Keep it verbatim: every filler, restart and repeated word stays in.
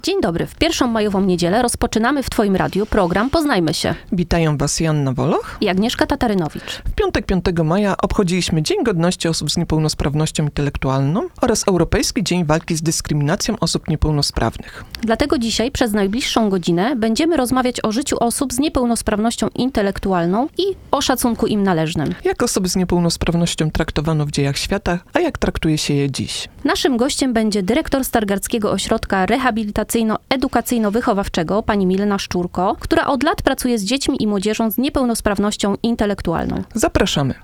Dzień dobry. W pierwszą majową niedzielę rozpoczynamy w Twoim radiu program Poznajmy się. Witają Was Joanna Woloch I Agnieszka Tatarynowicz. W piątek piątego maja obchodziliśmy Dzień Godności Osób z Niepełnosprawnością Intelektualną oraz Europejski Dzień Walki z Dyskryminacją Osób Niepełnosprawnych. Dlatego dzisiaj przez najbliższą godzinę będziemy rozmawiać o życiu osób z niepełnosprawnością intelektualną i o szacunku im należnym. Jak osoby z niepełnosprawnością traktowano w dziejach świata, a jak traktuje się je dziś? Naszym gościem będzie dyrektor Stargardzkiego Ośrodka Rehabilitacyjno-Edukacyjno-Wychowawczego, pani Milena Szczurko, która od lat pracuje z dziećmi i młodzieżą z niepełnosprawnością intelektualną. Zapraszamy.